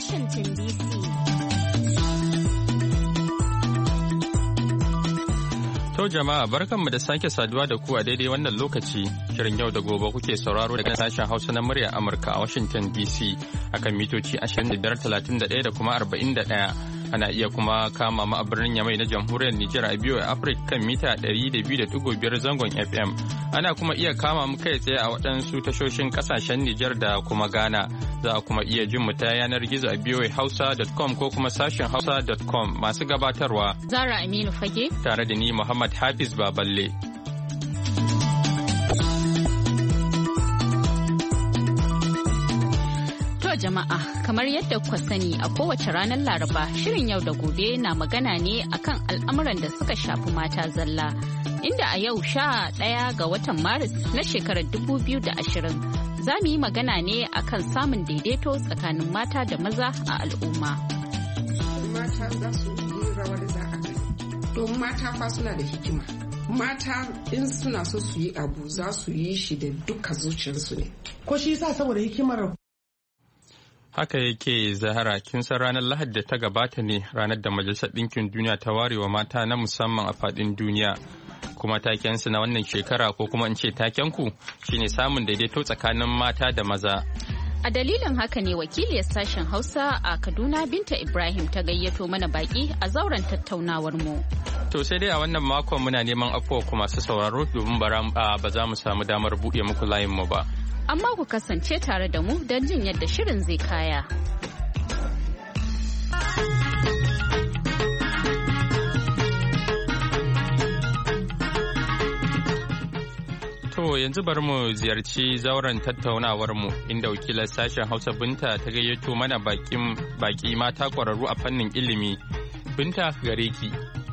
Washington DC. To jama'a barkanmu da sake saduwa da ku a daidai wannan lokaci. Shirin yau da gobe kuke sauraro daga sashen Hausa na murya Amurka a Washington DC akan mitoci 2531 da kuma 41. Ana iya kuma kama mu a birnin Yamai na Jamhuriyar Nijar a biyo a Afirka kan mita 200.5 zangon FM. Ana kuma iya kama mu kai tsaye a waɗansu tashoshin ƙasashen Nijar da kuma Ghana. Za a kuma iya jin mu ta yanar gizo a voahausa.com ko kuma sashen hausa.com masu gabatarwa. Zara Aminu Fage. Tare da ni Muhammad Hafiz Baballe. Jama'a kamar yadda kuka sani a kowace ranar Laraba shirin yau da gobe na magana ne akan al'amuran da suka shafi mata zalla inda a yau 11 ga watan Maris na shekarar 2020 za mu yi magana ne akan samun daidaito tsakanin mata da maza a al'umma. Mata za su yi rawar da aka don mata fa suna da hikima. Mata in suna so su yi abu za su yi shi da duka zuciyarsu ne. Ko shi yasa saboda hikimar haka yake Zahara, kin san ranar Lahadi da ta gabata ne ranar da Majalisar Ɗinkin Duniya ta warewa mata na musamman a faɗin duniya. Kuma takensu na wannan shekara ko kuma in ce takenku shine samun daidaito tsakanin mata da maza. A dalilin haka ne wakiliyar sashen Hausa a Kaduna Binta Ibrahim ta gayyato mana baki a zauren tattaunawar mu. To sai dai a wannan makon muna neman afuwa ku masu sauraro domin ba za mu samu damar buɗe muku layin mu ba. Amma ku kasance tare da mu don jin yadda shirin zai kaya. To yanzu bari mu ziyarci zauren tattaunawar mu inda wakilar sashen Hausa Binta ta gayyato mana baki mata ƙwararru a fannin ilimi. Binta gare ki.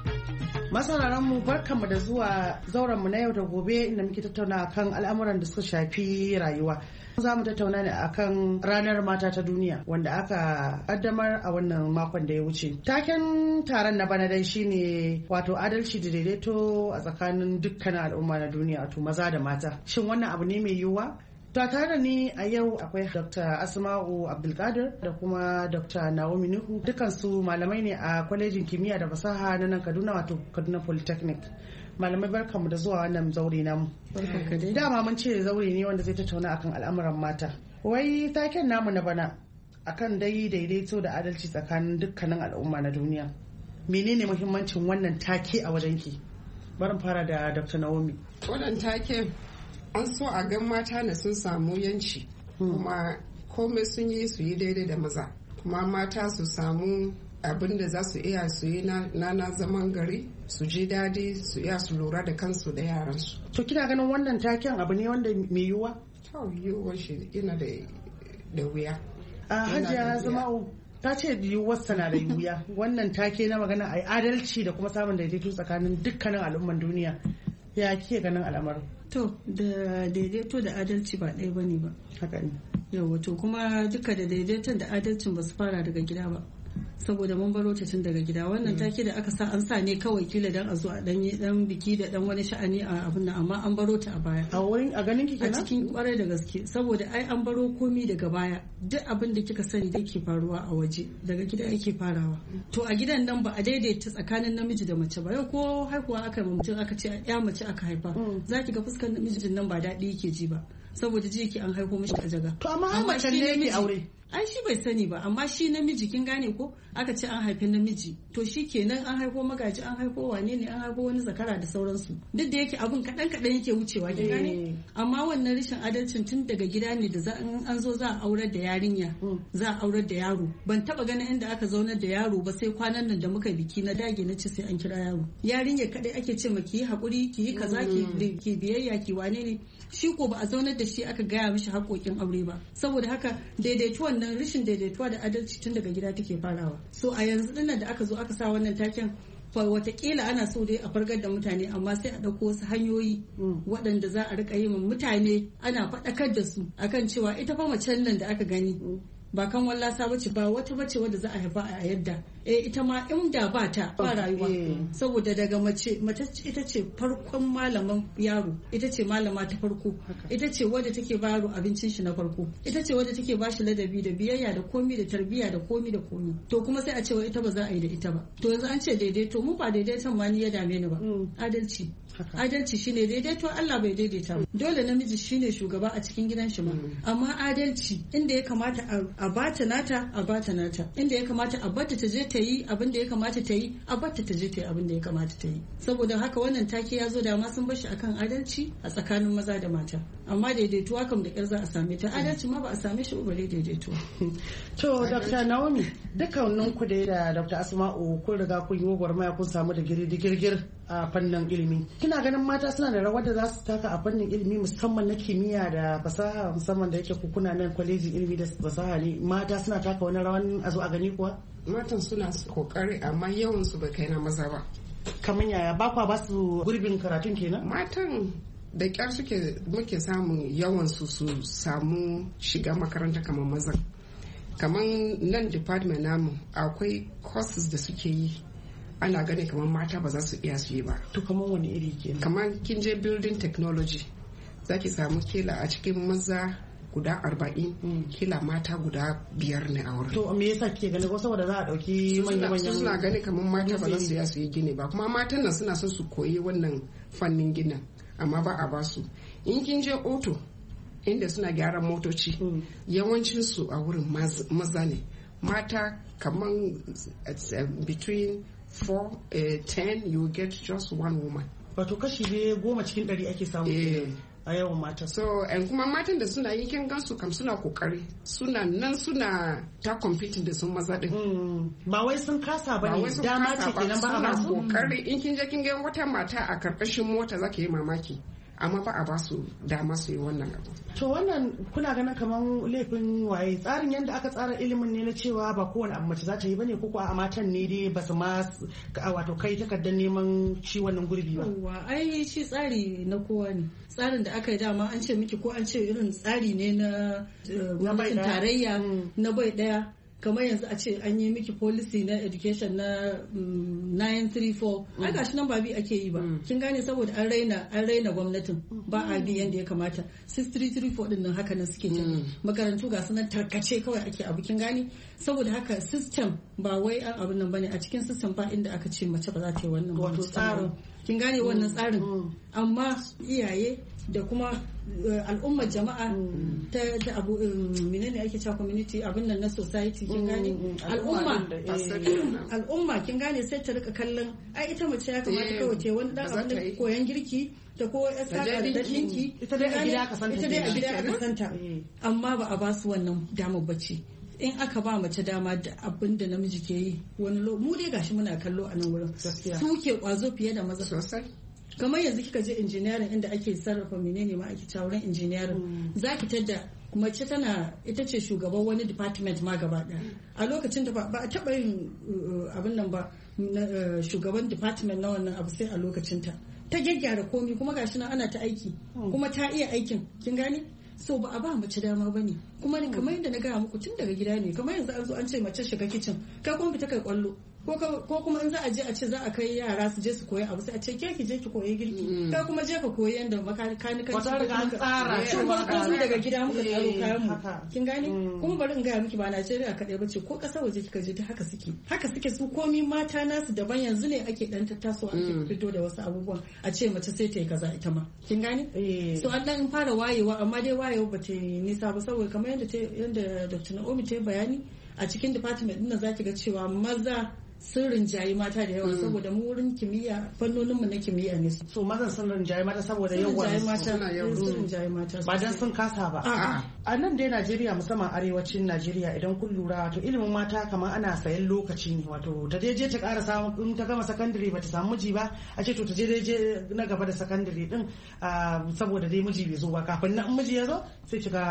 Masararanmu barkanmu da zuwa zaurenmu na yau da gobe inda muke tattauna kan al'amuran da suka shafi rayuwa. Za mu tattauna ne akan ranar mata ta duniya wanda aka kaddamar a wannan makon da ya wuce. Taken taron na bana dai shine wato adalci da daidaito a tsakanin dukkanin al'umma na duniya wato maza da mata. Shin wannan abu ne mai yiwuwa? To tare da ni a yau akwai Dr. Asma'u Abdulkadir da kuma Dr. Naomi Nuhu dukansu malamai ne a kwalejin kimiyya da fasaha na nan Kaduna wato Kaduna Polytechnic. Malamai barkanmu da zuwa wannan zaure namu. Dama mun ce zaure ne wanda zai tattauna akan al'amuran mata. Wai taken namu na bana akan dai daidaito da adalci tsakanin dukkanin al'umma na duniya. Menene muhimmancin wannan take a wajenki? Bari fara da Dr. Naomi. Wannan take an so a gan mata na sun samu yanci kuma komai sun yi su yi daidai da maza kuma mata su samu abin da za su iya su yi na zaman gari su ji daɗi su iya su lura da kansu da yaransu. To kina ganin wannan taken abu ne wanda mai yiwuwa? To yiwuwar shi yana da wuya. A Hajiya Zama'u ta ce yiwuwarsa na da wuya. Wannan take na magana a adalci da kuma samun daidaito tsakanin dukkanin al'umman duniya. Ya kike ganin al'amarin? To da daidaito da adalci ba ɗaya bane ba. Haka ne. Yawa to kuma duka da daidaiton da adalcin ba su fara daga gida ba. Saboda mun baro ta tun daga gida wannan take da aka sa an sa ne kawai kila dan a zo a dan biki da dan wani sha'ani a abin nan amma an baro ta a baya. A wurin a ganin ki kenan? A cikin kwarai da gaske saboda ai an baro komi daga baya duk abin da kika sani da yake faruwa a waje daga gida yake farawa. To a gidan nan ba a daidaita tsakanin namiji da mace ba yau ko haihuwa aka mutum aka ce ya mace aka haifa zaki ga fuskar namijin nan ba daɗi yake ji ba saboda ji yake an haifo mishi a jaga. To amma mace ne yake aure. Ai shi bai sani ba amma shi namiji kin gane ko aka ce an haifi namiji to shi kenan an haifo magaji an haifo wane ne an haifo wani zakara da sauransu duk da yake abun kaɗan yake wucewa kin gane amma wannan rashin adalcin tun daga gida ne da an zo za a aurar da yarinya za a aurar da yaro ban taba ganin inda aka zaunar da yaro ba sai kwanan nan da muka biki na dage na ce sai an kira yaro yarinya kadai ake ce ma ki yi hakuri ki yi kaza ki biyayya ki wane ne shi ko ba a zaunar da shi aka gaya mishi haƙoƙin aure ba saboda haka daidaituwan nan rashin daidaituwa da adalci tun daga gida take farawa so a yanzu dinnan da aka zo aka sa wannan taken watakila ana so dai a fargar da mutane amma sai a ɗauko wasu hanyoyi waɗanda za a rika yi mutane ana faɗakar da su akan cewa ita fa macen nan da aka gani ba kan wallasa bace ba wata bace wanda za a haifa a yadda ita ma inda ba ta ba rayuwa saboda daga mace ita ce farkon malaman yaro, ita ce malama ta farko, ita ce wadda take ba yaro abincin shi na farko, ita ce wadda take ba shi ladabi da biyayya da komi da tarbiyya da komi da komi. To kuma sai a ce ita ba za a yi da ita ba. To yanzu an ce daidaito, mu ba daidaiton ma ni ya dame ni ba. Adalci shine daidaito, Allah bai daidaita ba. Dole namiji shine shugaba a cikin gidan shi ma. Amma adalci inda ya kamata a bata nata a bata nata, inda ya kamata a bata ta je ta yi abin da ya kamata ta yi, a bata ta je ta yi abin da ya kamata ta yi. Saboda haka wannan take ya zo da ma sun bar shi akan adalci a tsakanin maza da mata. Amma daidaituwa kam da ƙyar za a same ta, adalci ma ba a same shi bare daidaito. To Dr. Naomi, dukkanin ku da Dr. Asma'u kun riga kun yi gwagwarmaya kun samu da girgir a fannin ilimi. Kina ganin mata suna da rawar da za su taka a fannin ilimi musamman na kimiyya da fasaha, musamman da yake kuna nan kwalejin ilimi da fasaha ne, mata suna taka wani rawan a zo a gani kuwa? Matan suna kokari amma yawan su bai kai na maza ba. Kamar yaya ba kwa ba su gurbin karatun kenan? Matan da kyar muke samun yawan su samu shiga makaranta kamar mazan. Kamar nan department namu akwai courses da suke yi ana gane kamar mata ba za su iya su yi ba. To kamar wani iri kenan? Kamar kin je building technology zaki samu kila a cikin maza guda 40 kila mata guda 5 ne a wurin. To me yasa kike gani ko saboda za a dauki manyan suna gani kamar mata ba za su iya su yi gini ba, kuma matan nan suna son su koyi wannan fannin ginin amma ba a basu. In kin je auto inda suna gyaran motoci yawancin su a wurin maza ne, mata kaman between 10 you get just one woman. Wato kashi ne 10 cikin 100 ake samu a yawan mata. So kuma matan da suna yi kin gansu kam suna kokari, suna nan suna ta competing da sun maza din. Ba wai sun kasa ba ne, dama ce kenan ba a ba su kokari. In kin je kin ga wata mata a karkashin mota zaki yi mamaki, amma ba a ba su dama su yi wannan abu. To wannan kuna ganin kamar laifin waye? Tsarin yadda aka tsara ilimin ne na cewa ba kowane abu mace za ta yi bane, ko a matan ne dai ba su ma wato kai takardar neman shi wannan gurbi ba? Ai shi tsari na kowa ne. Tsarin da aka yi dama an ce miki ko an ce irin tsari ne na gwamnatin tarayya na bai daya. Kamar yanzu a ce an yi miki policy na education na 934 ai gashi nan ba bi ake yi ba, kin gane, saboda an raina gwamnatin ba a bi yanda ya kamata. 6334 din nan haka nan suke jin makarantu ga sunan tarkace kawai ake abu, kin gane. Saboda haka system ba wai an abin nan bane, a cikin system ba inda aka ce mace ba za ta yi wannan wato tsarin, kin gane wannan tsarin. Amma iyaye da kuma al'ummar jama'a ta abu menene ake cewa community abin nan na society, kin gane, al'umma kin gane sai ta rika kallon ai ita mace ya kamata kawai ta wani dan abin da koyan girki ta ko saka da dinki, ita dai a gida ka santa, amma ba a ba su wannan damar bacci. In aka ba mace dama da abin da namiji ke yi wani mu dai gashi muna kallo a nan wurin su ke kwazo fiye da maza sosai. Kamar yanzu kika je engineering inda ake sarrafa menene ma ake cewa wurin engineering, zaki tadda mace ita ce shugaban wani department ma gaba daya. A lokacin da ba a taba yin abin nan ba, shugaban department na wannan abu sai a lokacin ta gyaggyara komi, kuma gashi nan ana ta aiki kuma ta iya aikin, kin gane. So ba a ba mace dama bane, kuma kamar yadda na gaya muku tun daga gida ne. Kamar yanzu an zo an ce mace shiga kicin, kai kuma fita kai kwallo, ko kuma in za a je a ce za a kai yara su je su koyi abu sai a ce ke ki je ki koyi girki, kai kuma je ka koyi yanda makanikanci wata riga an tsara tun farko daga gida muka tsaro kayan mu, kin gane. Kuma bari in gaya miki ba Najeriya kadai bace, ko kasar waje kika je ta haka suke su komi mata nasu daban. Yanzu ne ake dan tattaso ake fito da wasu abubuwan a ce mace sai ta yi kaza ita ma, kin gane. So an dan fara wayewa, amma dai wayewa ba ta nisa ba, saboda kamar yadda Dr. Naomi ta yi bayani a cikin department din nan zaki ga cewa maza sun rinjayi mata da yawa, saboda mu wurin kimiyya fannonin mu na kimiyya ne. So mazan sun rinjayi mata saboda yawan mata ba dan sun kasa ba. A nan dai Najeriya, musamman arewacin Najeriya, idan kun lura to ilimin mata kamar ana sayan lokaci ne. Wato ta je ta ƙara samu, in ta gama sakandare ba ta samu miji ba a ce to ta je na gaba da sakandare din saboda dai miji bai zo ba, kafin nan miji ya zo sai kiga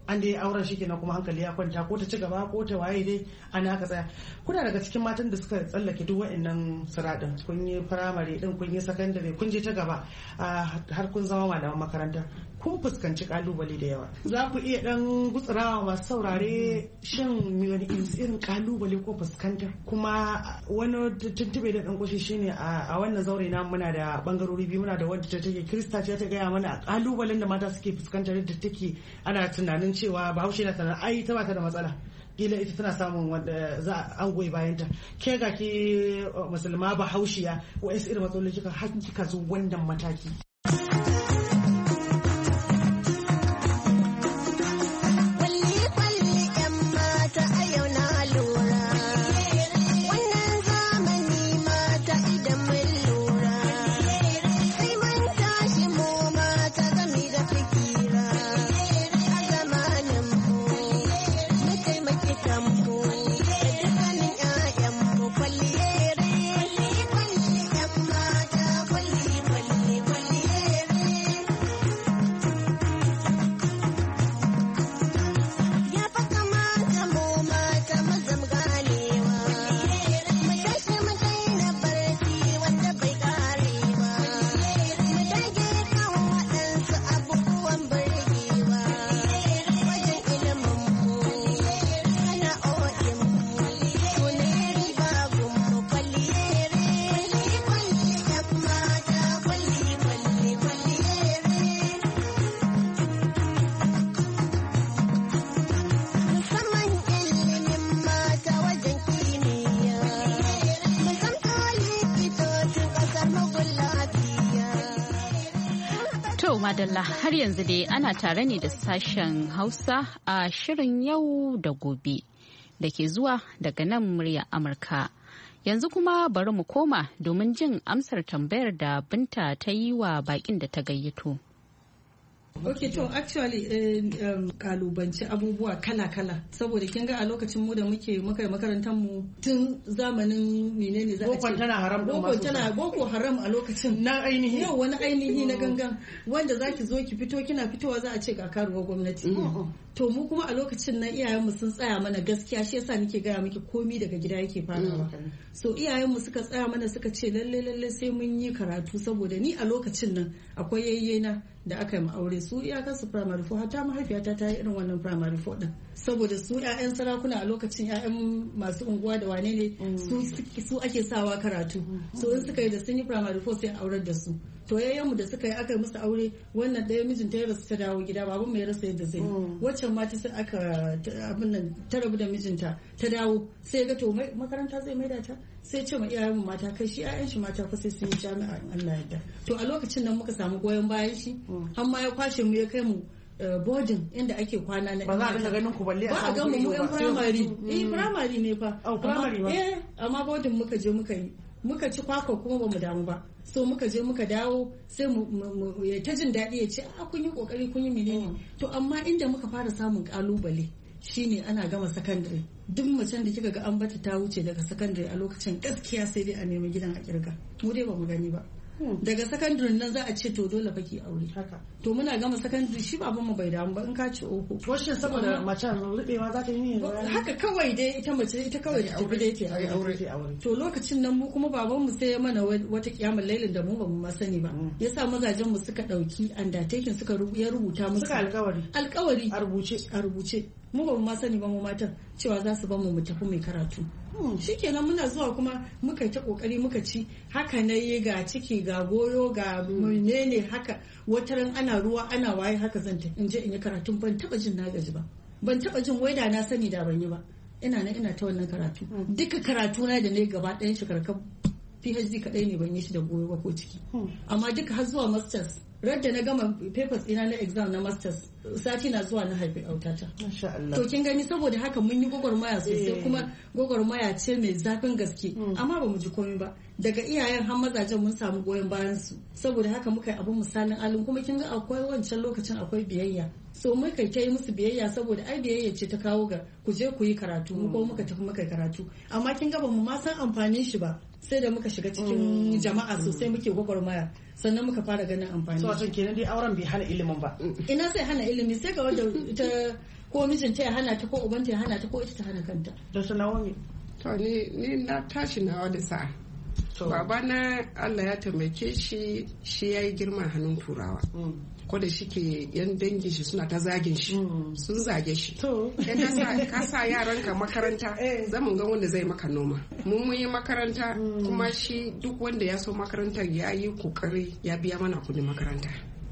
an dai auren shi kenan kuma hankali ya kwanta ko ta ci gaba ko ta waye dai ana aka tsaya. Kuna daga cikin matan da suka tsallake duk wa'annan siradin, kun yi firamare din, kun yi sakandare, kun je ta gaba har kun zama malaman makaranta, kun fuskanci kalubale da yawa. Za ku iya dan gutsurawa masu saurare shin wani irin kalubale ko fuskanta? Kuma wani tuntube da dan kushi shine a wannan zaure na muna da bangarori biyu, muna da wadda ta take Kirista ce ta gaya mana kalubalen da mata suke fuskantar da take ana tunanin cewa Bahaushe na tunanin ai ta ba ta da matsala, kila ita tana samun wanda za an goyi bayanta. Ke ga ki musulma Bahaushiya wa'ansu irin matsaloli kika zo wannan mataki? Madalla har yanzu dai ana tare ne da sashen Hausa a shirin yau da gobe da ke zuwa daga nan murya Amurka. Yanzu kuma bari mu koma domin jin amsar tambayar da Binta ta yi wa bakin da ta gayyato. Okay, to actually kalubanci abubuwa kala-kala saboda kin ga a lokacin mu da muka yi makarantar mu tun zamanin menene za a ce boko tana haram boko haram a lokacin na ainihi yau wani ainihi na gangan wanda zaki zo ki fito kina fitowa za a ce ga karuwa gwamnati to mu kuma a lokacin nan iyayenmu sun tsaya mana gaskiya shi yasa nake gaya miki komi daga gida yake farawa so iyayenmu suka tsaya mana suka ce lalle sai mun yi karatu saboda ni a lokacin nan akwai yayyena da aka yi aure su iyakar su primary 4 hatta mahaifiyata ta yi irin wannan primary 4 din saboda su ƴaƴan sarakuna a lokacin ƴaƴan masu unguwa da wane ne su ake sawa karatu so in suka yi da sun yi primary 4 sai aurar da su to yayyanmu da suka yi aka yi musu aure wannan ɗaya mijinta ya rasu ta dawo gida baban mai rasa yadda zai waccan ma ta aka abin nan ta rabu da mijinta ta dawo sai ga to makaranta zai maida ta sai ce ma iyayenmu mata kai shi ƴaƴan shi mata fa sai sun yi jami'a in Allah yarda to a lokacin nan muka samu goyon bayan shi har ma ya kwashe mu ya kai mu boarding inda ake kwana na ba za a dinga ganin ku balle a samu mu yan primary primary ne fa primary ba amma boarding muka je muka ci kwakwa kuma ba mu damu ba so muka je muka dawo sai mu ta jin daɗi ya ce a kun yi kokari kun yi menene to amma inda muka fara samun kalubale shine ana gama secondary duk macen da kika ga an bata ta wuce daga secondary a lokacin gaskiya sai dai a nemi gidan a kirga mu dai ba mu gani ba daga secondary nan za a ce to dole fa ki aure haka to muna gama secondary shi baban mu bai damu ba in ka ci oho washin saboda macen rubewa za ta yi ne haka kawai dai ita mace ita kawai ta tafi dai ta aure to lokacin nan mu kuma baban mu sai ya mana wata kiyamar lailin da mu ba mu ma sani ba yasa mazajen mu suka dauki undertaking suka ya rubuta musu suka alkawari a rubuce mu ba mu ma sani ba mu matan cewa za su ba mu tafi mai karatu shikenan muna zuwa kuma muka ta kokari muka ci haka na yi ga ciki ga goyo ga menene haka wataran ana ruwa ana waye haka zan ta in je in yi karatun ban taba jin na gaji ba ban taba jin waida na sani da ban yi ba ina ta wannan karatu duka karatu na da ne gaba ɗayan shi karkar PhD kadai ne ban yi shi da goyo ba ko ciki amma duka har zuwa masters radda na gama papers ina na exam na masters sati na zuwa na haifi autata to kin gani saboda haka mun yi gwagwarmaya sosai kuma gwagwarmaya ce mai zafin gaske amma ba mu ji komai ba daga iyayen har mazajen mun samu goyon bayan su saboda haka muka yi abun misalin alun kuma kin ga akwai wancan lokacin akwai biyayya so muka yi musu biyayya saboda ai biyayya ce ta kawo ga ku je ku yi karatu mu ko muka tafi muka yi karatu amma kin ga ba mu ma san amfanin shi ba sai da muka shiga cikin jama'a sosai muke gwagwarmaya sannan muka fara ganin amfani. So wato kenan dai auren bai hana ilimin ba. Ina sai hana ilimi sai ga wanda ita ko mijinta ya hana ta ko ubanta ya hana ta ko ita ta hana kanta. Da su Naomi. To ni na tashi nawa da sa'a. Baba na Allah ya taimake shi ya yi girma hannun turawa. Ko da shi ke yan dangin shi suna ta zagin shi sun zage shi. Ka sa yaranka makaranta zamu ga wanda zai maka noma. Mun yi makaranta kuma shi duk wanda ya so makarantar ya yi kokari ya biya mana kudin makaranta.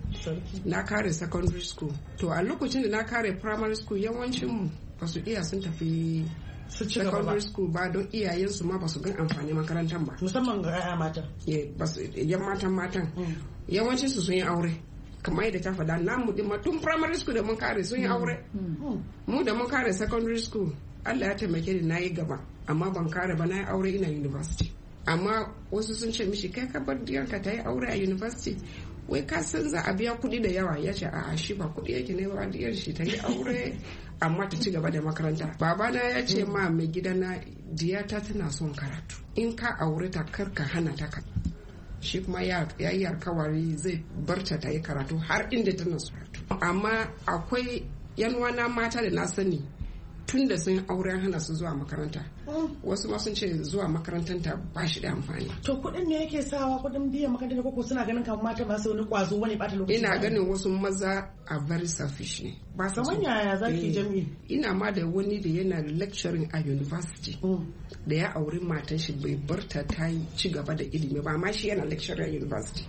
Na kare secondary school. To a lokacin da na kare primary school yawancin mu ba su iya sun tafi secondary school ba don iyayensu ma ba su gan amfani makarantar ba. Musamman ga 'ya'ya mata. Yan matan. Yawancin su sun yi aure. Kamar yadda ta faɗa namu din ma tun primary school da mun kare sun yi aure. Mu da mun kare secondary school Allah ya taimake ni na yi gaba amma ban kare ba na yi aure ina university. Amma wasu sun ce mishi kai ka bar diyarka ta yi aure a university. Wai ka san za a biya kuɗi da yawa ya ce a'a shi ba kuɗi yake ne ba diyar shi ta yi aure amma ta ci gaba da makaranta. Babana ya ce ma mai gidana diyata tana son karatu in ka aure ta kar ka hana ta shi kuma ya yi alkawari zai barta ta yi karatu har inda tana so karatu. Amma akwai yanwana mata da na sani tun da sun auren hana su zuwa makaranta. Wasu ma sun ce zuwa makarantar ta ba shi da amfani. To kuɗin ne yake sawa kuɗin biyan makarantar ko suna ganin kamar mata ba su wani kwazo wani ɓata lokaci. Ina ganin wasu maza a very selfish ne. Ba saman yaya za ki jami'i. Ina ma da wani da yana lecturing a university. Da ya auri matan shi bai barta ta yi ci gaba da ilimi ba ma shi yana lecturing a university.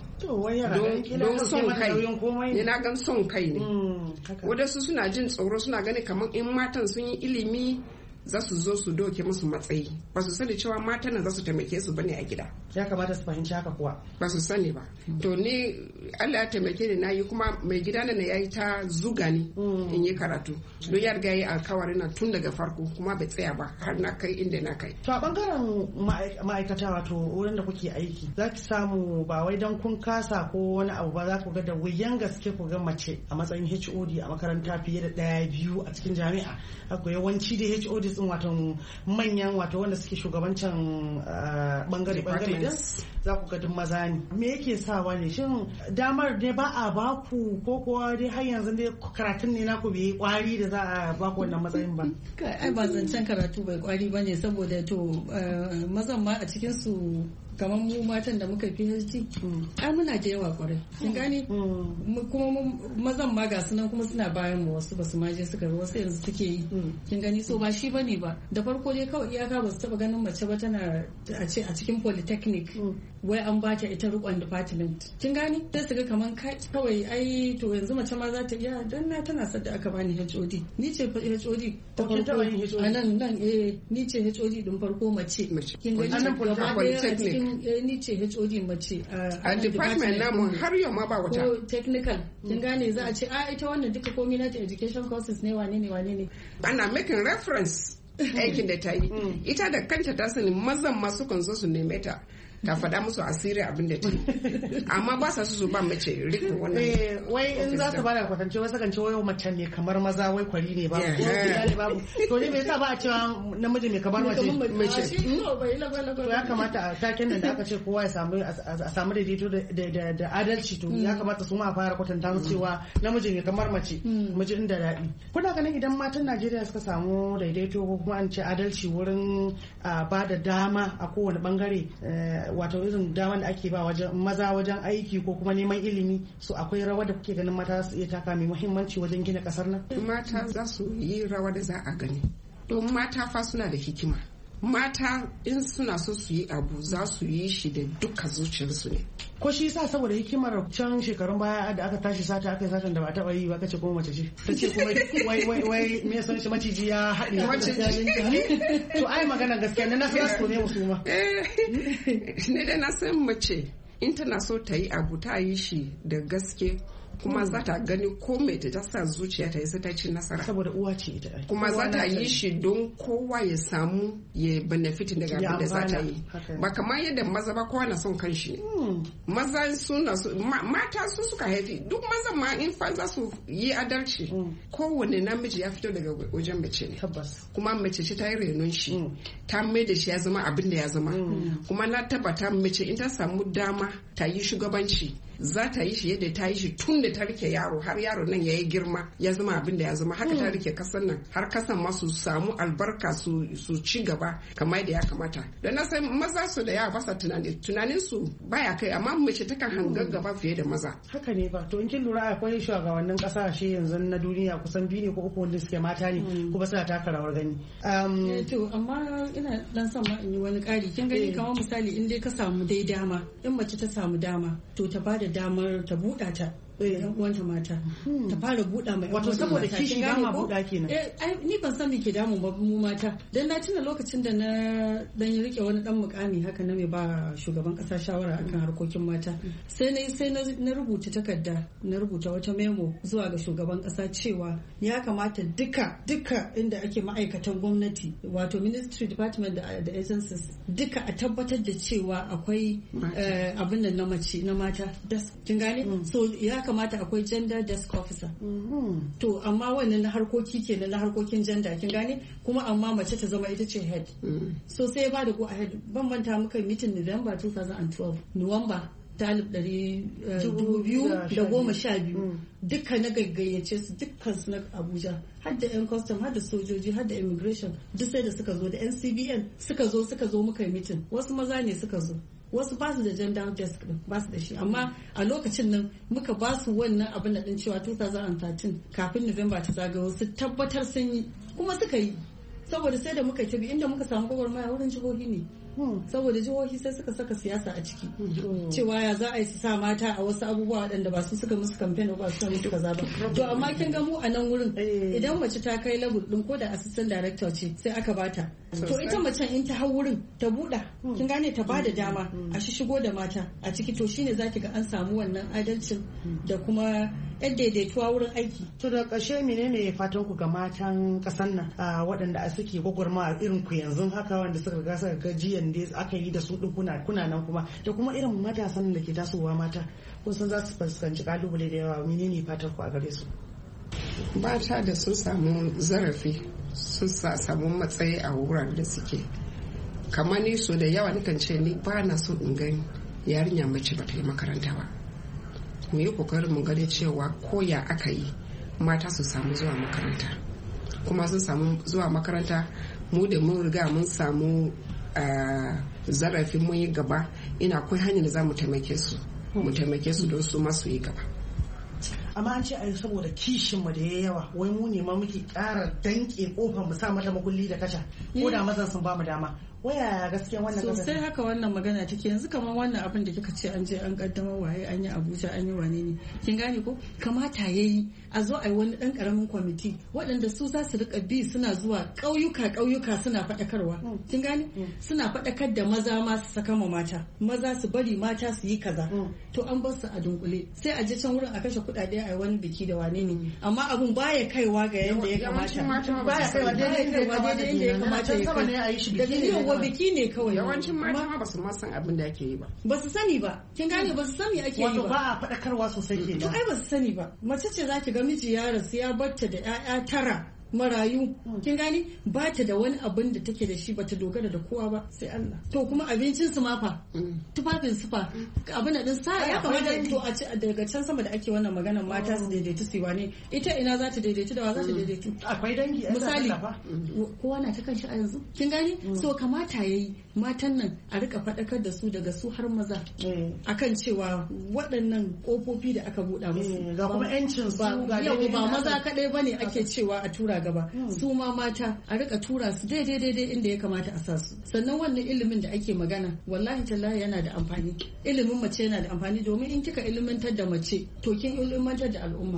Don son kai. Yana gan son kai ne. Wadansu suna jin tsoro suna gani kamar in matan sun yi ilimi za su zo su doke musu matsayi ba su sani cewa matan nan za su taimake su bane a gida. Ya kamata su fahimci haka kuwa. Ba su sani ba. To ni Allah ya taimake ni na yi kuma mai gida nan ya yi ta zuga ni in yi karatu. Don ya riga ya yi alkawari na tun daga farko kuma bai tsaya ba har na kai inda na kai. To a bangaren ma'aikata wato wurin da kuke aiki za ki samu ba wai don kun kasa ko wani abu ba za ku ga da wuyan gaske ku ga mace a matsayin HOD a makaranta fiye da 1-2 a cikin jami'a. Akwai yawanci da HOD din wato manyan wato wanda suke shugabancin bangare din za ku ga duk maza ne. Me yake sawa ne shin damar ne ba a baku ko kuwa dai har yanzu dai karatun ne naku bai kwari da za a baku wannan matsayin ba? Ai ba zancen karatu bai kwari bane saboda to mazan ma a cikin su kamar mu matan da muka PhD ai muna da yawa kwarai kin gane kuma mazan ma ga sunan kuma suna bayan mu wasu basu ma je suka wasu yanzu suke yi kin gani so ba shi bane ba da farko dai kawai iyaka ba su taba ganin mace ba tana a cikin polytechnic wai an ba ta ita rukon department kin gani sai su ga kaman kawai ai to yanzu mace ma za ta iya dan na tana sadda aka bani HOD ni ce HOD ta farko a nan ni ce HOD din farko mace kin gani polytechnic ni ce HOD mace a department namu har yau ma ba wata ko technical kin gane za a ce a ita wannan duka komai na education courses ne wane ne ana making reference aikin da ta yi ita da kanta ta sani mazan masu kan zo su neme ta ta faɗa musu asiri abin da ta yi amma ba sa su ba mace rikin wannan wai in za su bada kwatance wasu kan ce wai mace ne kamar maza wai kwari ne babu ko ne babu to ne me yasa ba a cewa namiji ne kamar mace to ya kamata a taken nan da aka ce kowa ya samu daidaito da adalci to ya kamata su ma fara kwatanta musu cewa namiji ne kamar mace miji inda daɗi kuna ganin idan matan Najeriya suka samu daidaito ko kuma an ce adalci wurin ba da dama a kowane bangare wato irin daman da ake ba wajen maza wajen aiki ko kuma neman ilimi so akwai rawa da kuke ganin mata su iya taka mai muhimmanci wajen gina kasar nan mata za su yi rawa da za a gani don mata fa suna da hikima mata in suna so su yi abu za su yi shi da duka zuciyarsu ne ko shi yasa saboda hikimar can shekarun baya da aka tashi sata aka yi satan da ba taba yi ba kace kuma mace ce tace kuma wai me san shi maciji ya haɗe to ai magana gaskiya na san su ne musulma ne da na san mace in tana so ta yi abu ta yi shi da gaske kuma za ta gani ko mai ta sa zuciya ta yi sai ta ci nasara saboda uwa ce ita kuma za ta yi shi don kowa ya samu ya benefitin daga abin da za ta yi ba kamar yadda maza ba kowa na son kanshi maza suna so mata su suka haifi duk maza ma in fa za su yi adalci kowane namiji ya fito daga wajen mace ne kuma mace ce ta yi renon shi ta mai da shi ya zama abin da ya zama kuma na tabbata mace in ta samu dama ta yi shugabanci za ta yi shi yadda ta yi shi tun da ta rike yaro har yaro nan ya yi girma ya zama abin da ya zama haka ta rike kasan nan har kasan ma su samu albarka su ci gaba kamar yadda ya kamata don na san maza su da yawa ba sa tunanin su baya kai amma mace takan hangar gaba fiye da maza. Haka ne ba to in kin lura akwai shugabannin kasashe yanzu na duniya kusan 2 ne ko 3 wanda suke mata ne kuma suna taka rawar gani. To amma ina dan son ma in yi wani ƙari kin gani kamar misali in dai ka samu dai dama in mace ta samu dama to ta bada damar ta buɗa ta yan uwanta mata ta fara buɗa mai wato saboda kishi ba ma buɗa kenan ni ban san me ke damun ba mu mata dan na tuna lokacin da na dan rike wani dan mukami haka na mai ba shugaban kasa shawara akan harkokin mata sai na rubuta takarda na rubuta wata memo zuwa ga shugaban kasa cewa ya kamata duka inda ake ma'aikatan gwamnati wato ministry department da agencies duka a tabbatar da cewa akwai abin nan na mace na mata kin gane so ya kamata akwai gender desk officer to amma wannan na harkoki kenan na harkokin gender kin gane kuma amma mace ta zama ita ce head so sai ba da go ahead ban manta muka meeting November 2012 Nuwamba ta 2012 duka na gaggayace su dukkan su na Abuja har da yan custom har da sojoji har da immigration duk sai da suka zo da NCBN suka zo muka yi meeting wasu maza ne suka zo wasu ba su da gender desk din ba su da shi amma a lokacin nan muka ba su wannan abin da din cewa 2013 kafin November ta zagayo su tabbatar sun yi kuma suka yi saboda sai da muka tabi inda muka samu gwagwarmaya wurin jihohi ne saboda jihohi sai suka saka siyasa a ciki cewa ya za a yi su sa mata a wasu abubuwa waɗanda ba su suka musu campaign ba su musu kaza ba to amma kin ga mu a nan wurin idan mace ta kai level din ko da assistant director ce sai aka bata to ita macen in ta hau wurin ta buɗa kin gane ta bada dama a shigo da mata a ciki to shine zaki ga an samu wannan adalcin da kuma yan daidaituwa wurin aiki. To da ƙarshe menene fatan ku ga matan ƙasar nan waɗanda suke gwagwarma irin ku yanzu haka wanda suka ga suka ga jiyan da aka yi da su ɗin kuna nan kuma da kuma irin matasan da ke tasowa mata kun san za su fuskanci kalubale da yawa menene fatan ku a gare su? Mata da sun samu zarafi sun samu matsayi a wuraren da suke kamar ni so da yawa nakan ce ni ba na so in gani yarinya mace ba ta yi makaranta ba. Mu yi kokarin mu gani cewa koya aka yi mata su samu zuwa makaranta kuma sun samu zuwa makaranta mu da mun riga mun samu zarafin mun yi gaba ina akwai hanyar da za mu taimake su don su masu yi gaba. Amma an ce a yi saboda kishin mu da ya yawa wai mu ne ma muke ƙara danke kofar mu sa mata makulli da kaca ko da mazan sun ba mu dama waya gaskiya wannan sosai haka wannan magana take yanzu kamar wannan abin da kika ce an je an kaddamar waye an yi Abuja an yi wane ne kin gane ko kamata yayi a zo a yi wani dan karamin kwamiti waɗanda su za su rika bi suna zuwa ƙauyuka suna faɗakarwa kin gane suna faɗakar da maza ma su saka ma mata maza su bari mata su yi kaza to an bar su a dunkule sai a je can wurin a kashe kuɗaɗe a yi wani biki da wane ne amma abun baya kaiwa ga yadda ya kamata baya kaiwa daidai inda ya kamata ya kai biki ne kawai yawancin mata ma basu ma san abin da ake yi ba basu sani ba kin gane basu sani ake yi ba wato ba a faɗakarwa sosai ke to ai basu sani ba mace ce zaki ga miji ya rasu ya barta da 'ya'ya 9 marayu kin gani ba ta da wani abin da take da shi ba ta dogara da kowa ba sai Allah to kuma abincin su ma fa tufafin su fa abin da din sa ya kamata to a ci daga can sama da ake wannan magana mata su daidaitu su wane ita ina za ta daidaitu da wa za ta daidaitu akwai dangi misali kowa na ta kan shi a yanzu kin gani so kamata yayi matan nan a rika faɗakar da su daga su har maza akan cewa waɗannan kofofi da aka buɗa musu ga kuma yancin su ba maza kadai bane ake cewa a tura gaba su ma mata a rika tura su daidai inda ya kamata a sa su sannan wannan ilimin da ake magana wallahi tallahi yana da amfani ilimin mace yana da amfani domin in kika ilimantar da mace to kin ilimantar da al'umma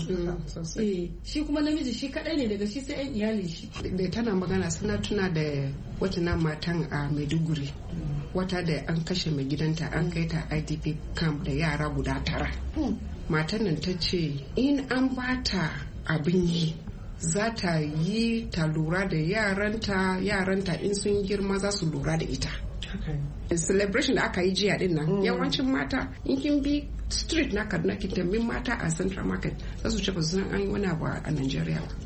shi kuma namiji shi kadai ne daga shi sai yan iyali shi da tana magana suna tuna da wata na matan a Maiduguri wata da an kashe mai gidanta an kai ta IDP camp da yara guda 9 matan nan ta ce in an bata abin yi za ta yi ta lura da yaranta in sun girma za su lura da ita. Celebration da aka yi jiya din nan yawancin mata in kin bi street na Kaduna kin tambayi mata a Central Market za su ce ba su san an yi wani abu a Nigeria ba.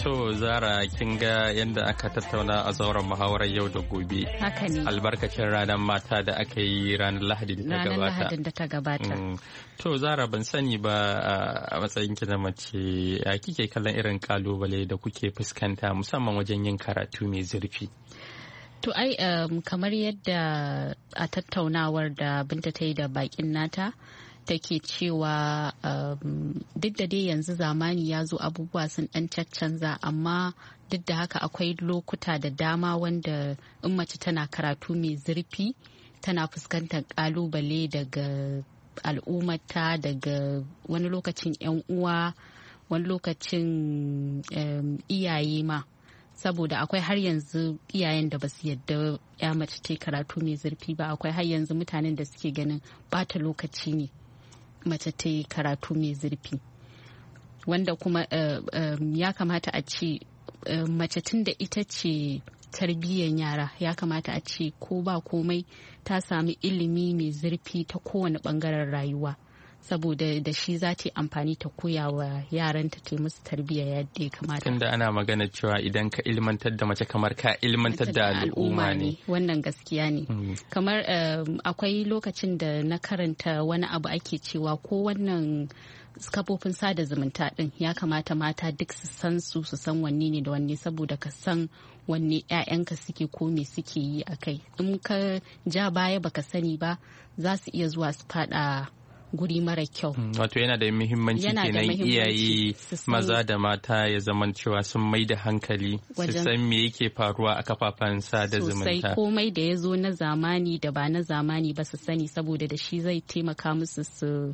To Zara kin ga yadda aka tattauna a zauren muhawarar yau da gobe. Haka ne. Albarkacin ranar mata da aka yi ranar Lahadi da ta gabata. To Zara ban sani ba a matsayin ki na mace ya kike kallon irin kalubale da kuke fuskanta musamman wajen yin karatu mai zurfi. To ai kamar yadda a tattaunawar da Binta ta yi da bakin nata take cewa duk da dai yanzu zamani ya zo abubuwa sun dan caccanza amma duk da haka akwai lokuta da dama wanda in mace tana karatu mai zurfi tana fuskantar kalubale daga al'ummata, daga wani lokacin 'yan uwa, wani lokacin iyaye ma. Saboda akwai har yanzu iyayen da basu yadda ya mace ce karatu mai zurfi ba, akwai har yanzu mutanen da suke ganin bata lokaci ne mace ta yi karatu mai zurfi, wanda kuma ya kamata a ce mace tun da ita ce tarbiyyar yara ya kamata a ce ko ba komai ta sami ilimi mai zurfi ta kowane bangaren rayuwa, saboda da shi za ta yi amfani ta koya wa yaranta ta musu tarbiyya yadda ya kamata. Tunda ana magana cewa idan ka ilmantar da mace kamar ka ilmantar da al'umma ne. Wannan gaskiya ne. Kamar akwai lokacin da na karanta wani abu ake cewa ko wannan kafofin sada zumunta din ya kamata mata duk su san wanne ne da wanne, saboda ka san wanne 'ya'yanka suke ko me suke yi a kai. In ka ja baya baka sani ba za su iya zuwa su fada guri mara kyau. Wato yana da muhimmanci kenan iyaye maza da mata ya zaman cewa sun mai da hankali su san me yake faruwa a kafafen sada zumunta. Sosai komai da ya zo na zamani da ba na zamani ba su sani, saboda da shi zai taimaka musu su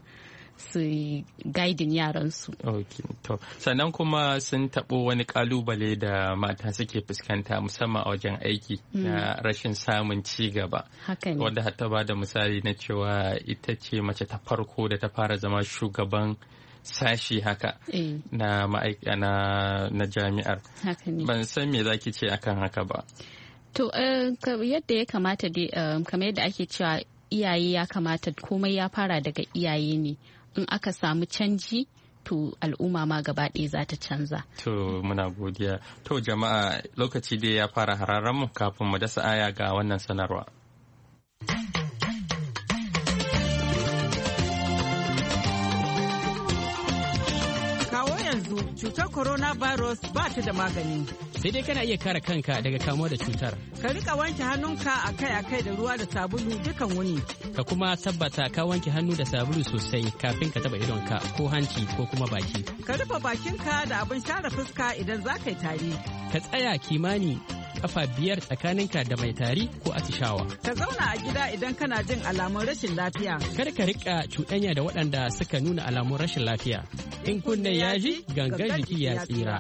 gaidin yaransu. To sannan kuma sun taɓo wani kalubale da mata suke fuskanta musamman a wajen aiki na rashin samun ci gaba. Wanda hatta ba da misali na cewa ita ce mace ta farko da ta fara zama shugaban sashi haka na jami'ar. Ban san me zaki ce akan haka ba. To yadda ya kamata dai kamar yadda ake cewa iyaye ya kamata komai ya fara daga iyaye ne. In aka samu canji to al'umma ma gaba ɗaya za ta canza. To muna godiya. To jama'a lokaci dai ya fara hararen mu kafin mu dasa aya ga wannan sanarwa. Kawo yanzu cutar coronavirus ba ta da magani. Sai dai kana iya kare kanka daga kamuwa da cutar. Ka rika wanke hannunka akai-akai da ruwa da sabulu dukan wuni. Ka kuma tabbata ka wanke hannu da sabulu sosai kafin ka taba idonka ko hanci ko kuma baki. Ka rufe bakinka da abin share fuska idan za ka yi tari. Ka tsaya kimani kafa 5 tsakaninka da mai tari ko atishawa. Ka zauna a gida idan kana jin alamun rashin lafiya. Kada ka rika cuɗanya da waɗanda suka nuna alamun rashin lafiya. In kunne ya ji gangan jiki ya tsira.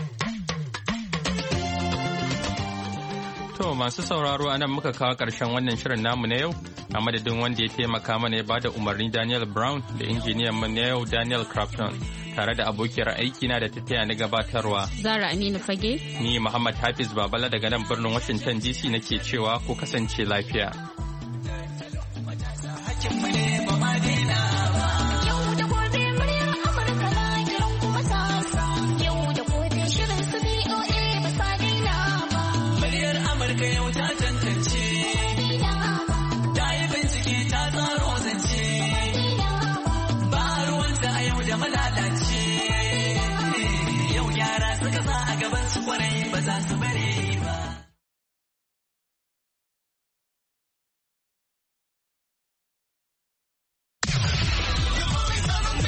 To masu sauraro anan muka kawo ƙarshen wannan shirin namu na yau, a madadin wanda ya taimaka mana ya bada umarni Daniel Brown da injiniyan mu na yau Daniel Crafton, tare da abokiyar aiki na da ta taya ni gabatarwa Zara Aminu Fage. Ni Muhammad Hafiz Babala daga nan birnin Washington DC nake cewa ku kasance lafiya. Yau yara suka sa a gaban su kwarai ba za su bare